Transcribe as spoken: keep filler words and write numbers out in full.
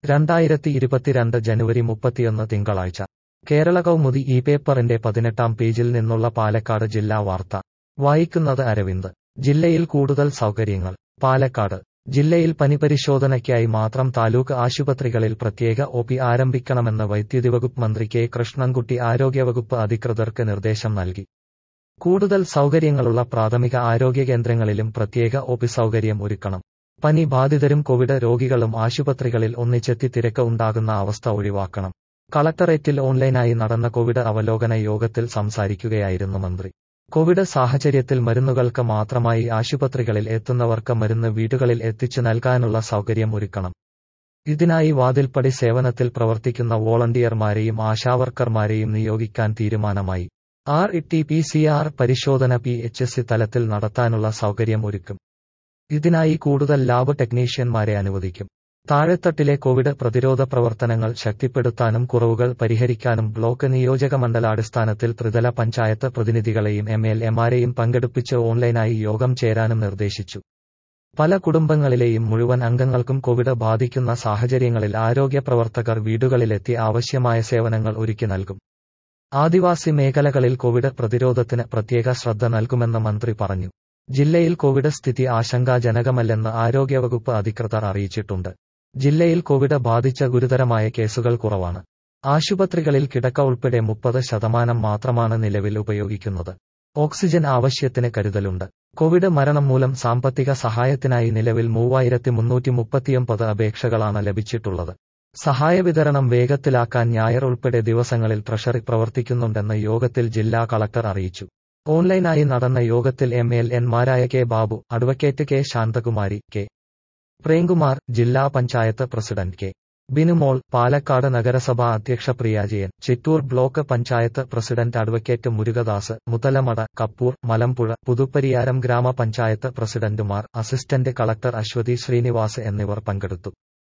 രണ്ടായിരത്തി ഇരുപത്തിരണ്ട് ജനുവരി മുപ്പത്തിയൊന്ന് തിങ്കളാഴ്ച കേരള കൗമുദി ഈ പേപ്പറിന്റെ പതിനെട്ടാം പേജിൽ നിന്നുള്ള പാലക്കാട് ജില്ലാ വാർത്ത വായിക്കുന്നത് അരവിന്ദ്. ജില്ലയിൽ കൂടുതൽ സൗകര്യങ്ങൾ. പാലക്കാട് ജില്ലയിൽ പനിപരിശോധനയ്ക്കായി മാത്രം താലൂക്ക് ആശുപത്രികളിൽ പ്രത്യേക ഒ പി ആരംഭിക്കണമെന്ന് വൈദ്യുതി വകുപ്പ് മന്ത്രി കെ കൃഷ്ണൻകുട്ടി ആരോഗ്യവകുപ്പ് അധികൃതർക്ക് നിർദ്ദേശം നൽകി. കൂടുതൽ സൗകര്യങ്ങളുള്ള പ്രാഥമിക ആരോഗ്യ കേന്ദ്രങ്ങളിലും പ്രത്യേക ഒ പി സൗകര്യം ഒരുക്കണം. പനി ബാധിതരും കോവിഡ് രോഗികളും ആശുപത്രികളിൽ ഒന്നിച്ചെത്തി തിരക്ക് ഉണ്ടാകുന്ന അവസ്ഥ ഒഴിവാക്കണം. കളക്ടറേറ്റിൽ ഓൺലൈനായി നടന്ന കോവിഡ് അവലോകന യോഗത്തിൽ സംസാരിക്കുകയായിരുന്നു മന്ത്രി. കോവിഡ് സാഹചര്യത്തിൽ മരുന്നുകൾക്ക് മാത്രമായി ആശുപത്രികളിൽ എത്തുന്നവർക്ക് മരുന്ന് വീടുകളിൽ എത്തിച്ചു നൽകാനുള്ള സൗകര്യം ഒരുക്കണം. ഇതിനായി വാതിൽപ്പടി സേവനത്തിൽ പ്രവർത്തിക്കുന്ന വോളണ്ടിയർമാരെയും ആശാവർക്കർമാരെയും നിയോഗിക്കാൻ തീരുമാനമായി. R T P C R പരിശോധന പി എച്ച് എസ് സി തലത്തിൽ നടത്താനുള്ള സൗകര്യം ഒരുക്കും. ഇതിനായി കൂടുതൽ ലാബ് ടെക്നീഷ്യന്മാരെ അനുവദിക്കും. താഴെത്തട്ടിലെ കോവിഡ് പ്രതിരോധ പ്രവർത്തനങ്ങൾ ശക്തിപ്പെടുത്താനും കുറവുകൾ പരിഹരിക്കാനും ബ്ലോക്ക് നിയോജകമണ്ഡലാടിസ്ഥാനത്തിൽ ത്രിതല പഞ്ചായത്ത് പ്രതിനിധികളെയും എം എൽ എമാരെയും പങ്കെടുപ്പിച്ച് ഓൺലൈനായി യോഗം ചേരാനും നിർദ്ദേശിച്ചു. പല കുടുംബങ്ങളിലെയും മുഴുവൻ അംഗങ്ങൾക്കും കോവിഡ് ബാധിക്കുന്ന സാഹചര്യങ്ങളിൽ ആരോഗ്യ പ്രവർത്തകർ വീടുകളിലെത്തി ആവശ്യമായ സേവനങ്ങൾ ഒരുക്കി നൽകും. ആദിവാസി മേഖലകളിൽ കോവിഡ് പ്രതിരോധത്തിന് പ്രത്യേക ശ്രദ്ധ നൽകുമെന്ന് മന്ത്രി പറഞ്ഞു. ജില്ലയിൽ കോവിഡ് സ്ഥിതി ആശങ്കാജനകമല്ലെന്ന് ആരോഗ്യവകുപ്പ് അധികൃതർ അറിയിച്ചിട്ടുണ്ട്. ജില്ലയിൽ കോവിഡ് ബാധിച്ച ഗുരുതരമായ കേസുകൾ കുറവാണ്. ആശുപത്രികളിൽ കിടക്ക ഉൾപ്പെടെ മുപ്പത് ശതമാനം മാത്രമാണ് നിലവിൽ ഉപയോഗിക്കുന്നത്. ഓക്സിജൻ ആവശ്യത്തിന് കരുതലുണ്ട്. കോവിഡ് മരണം മൂലം സാമ്പത്തിക സഹായത്തിനായി നിലവിൽ മൂവായിരത്തി മുന്നൂറ്റി മുപ്പത്തിയൊമ്പത് അപേക്ഷകളാണ് ലഭിച്ചിട്ടുള്ളത്. സഹായ വിതരണം വേഗത്തിലാക്കാൻ ഞായർ ഉൾപ്പെടെ ദിവസങ്ങളിൽ ട്രഷറി പ്രവർത്തിക്കുന്നുണ്ടെന്ന് യോഗത്തിൽ ജില്ലാ കളക്ടർ അറിയിച്ചു. ഓൺലൈനായി നടന്ന യോഗത്തിൽ എം എൽ എൻമാരായ K Babu, advocate K Santhakumari, K Premkumar, ജില്ലാ പഞ്ചായത്ത് പ്രസിഡന്റ് കെ ബിനുമോൾ, പാലക്കാട് നഗരസഭാ അധ്യക്ഷ Priyajayan, Chittur block panchayat president advocate Murugadas, Muthalamada, Kappur, Malampuzha, Puthupariyaram ഗ്രാമപഞ്ചായത്ത് പ്രസിഡന്റുമാർ, അസിസ്റ്റന്റ് കളക്ടർ അശ്വതി ശ്രീനിവാസ് എന്നിവർ പങ്കെടുത്തു.